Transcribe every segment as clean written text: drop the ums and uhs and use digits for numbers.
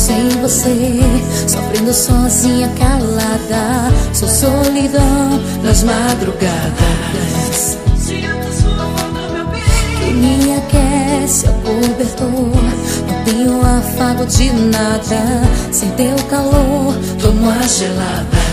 sem você, sofrendo sozinha, calada. Sou solidão nas madrugadas que me aquece ao cobertor. Não tenho afago de nada, sem teu calor tomo a gelada.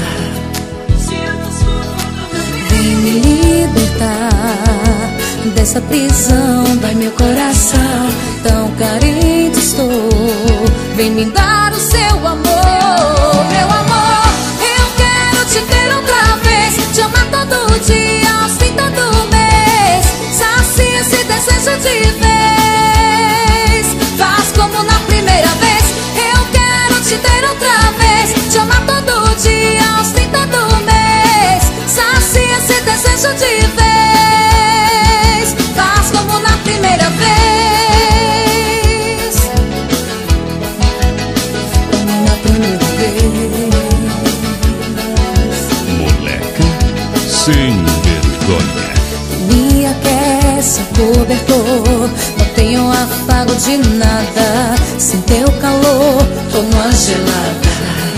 Vem me libertar dessa prisão, dai meu coração, tão carente estou. Vem me dar o seu amor, meu amor. Eu quero te ter outra vez, te amar todo dia, assim todo mês. Sacia esse desejo de vez, faz como na primeira vez. Eu quero te ter outra vez, te amar todo dia, assim todo mês. Sacia esse desejo de vez, faz como na primeira vez. Como na primeira vez. Moleque sem vergonha. Me aquece o cobertor, não tenho afago de nada, sem teu calor tomo a gelada.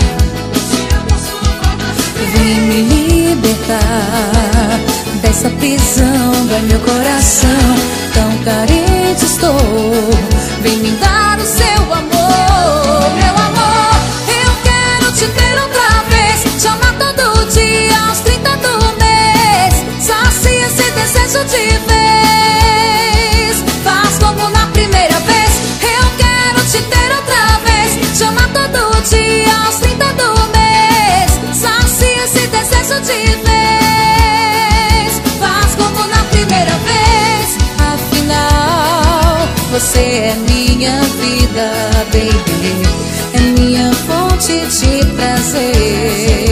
Vem me libertar dessa prisão, dói meu coração, tão carente estou. Vem me dar o seu amor, meu amor. Eu quero te ter outra vez, te amar todo dia, aos 30 do mês. Sacia esse desejo de vez, faz como na primeira vez. Eu quero te ter outra vez, te amar todo dia, aos 30 do mês. Sacia esse desejo de vez, faz como na primeira vez. Afinal, você é minha vida, baby, é minha fonte de prazer.